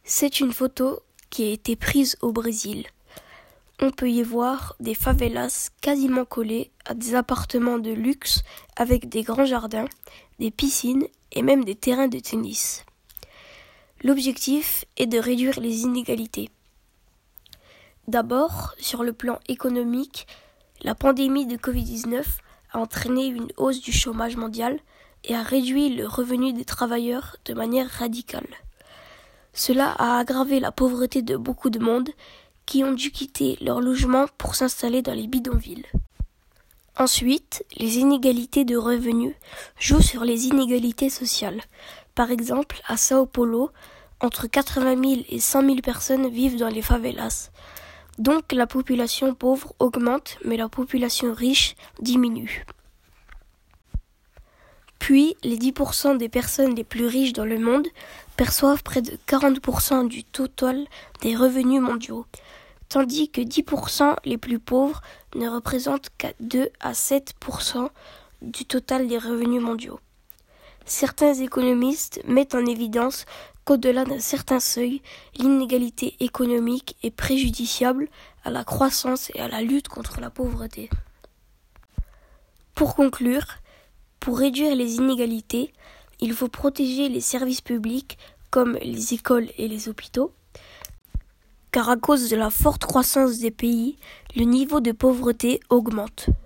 C'est une photo qui a été prise au Brésil. On peut y voir des favelas quasiment collées à des appartements de luxe avec des grands jardins, des piscines et même des terrains de tennis. L'objectif est de réduire les inégalités. D'abord, sur le plan économique, la pandémie de Covid-19 a entraîné une hausse du chômage mondial et a réduit le revenu des travailleurs de manière radicale. Cela a aggravé la pauvreté de beaucoup de monde qui ont dû quitter leur logement pour s'installer dans les bidonvilles. Ensuite, les inégalités de revenus jouent sur les inégalités sociales. Par exemple, à Sao Paulo, entre 80 000 et 100 000 personnes vivent dans les favelas. Donc la population pauvre augmente, mais la population riche diminue. Puis, les 10% des personnes les plus riches dans le monde perçoivent près de 40% du total des revenus mondiaux, tandis que 10% les plus pauvres ne représentent qu'à 2 à 7% du total des revenus mondiaux. Certains économistes mettent en évidence qu'au-delà d'un certain seuil, l'inégalité économique est préjudiciable à la croissance et à la lutte contre la pauvreté. Pour conclure, pour réduire les inégalités, il faut protéger les services publics comme les écoles et les hôpitaux, car à cause de la forte croissance des pays, le niveau de pauvreté augmente.